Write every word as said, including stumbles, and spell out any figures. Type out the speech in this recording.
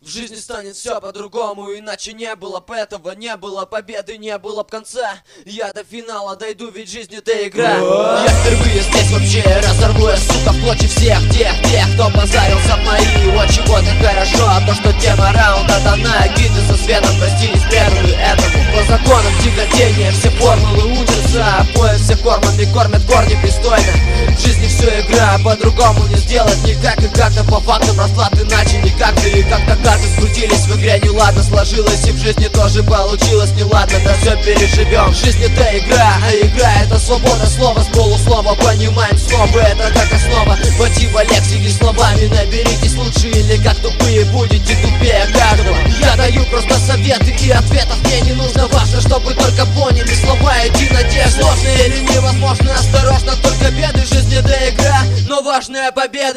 В жизни станет все по-другому, иначе не было б этого, не было победы, не было б конца. Я до финала дойду, ведь жизнь это игра. Я впервые здесь вообще разорву я, сука, в клочья всех тех, тех, кто позарился в мои очи. Вот и хорошо, а то, что тема раунда дана. Гиды со светом простились, преданы этому. По законам тяготения все формулы учатся, пояс все кормами кормят корни пристойно. В жизни все игра, по-другому не сделать никак. И как-то по фактам расклад иначе никак. Да и как-то карты скрутились в игре, неладно сложилось. И в жизни тоже получилось неладно, да все переживем. Жизнь это игра, а игра это свобода слова. С полуслова понимаем снова, это как основа. Мотива лексики словами наберитесь лучше, или как тупые будете тупее каждого. Я даю просто советы, и ответов мне не нужно. Важно, чтобы только поняли слова эти надежды. Сложно или невозможно, осторожно, только беды. Жизнь это игра, но важная победа.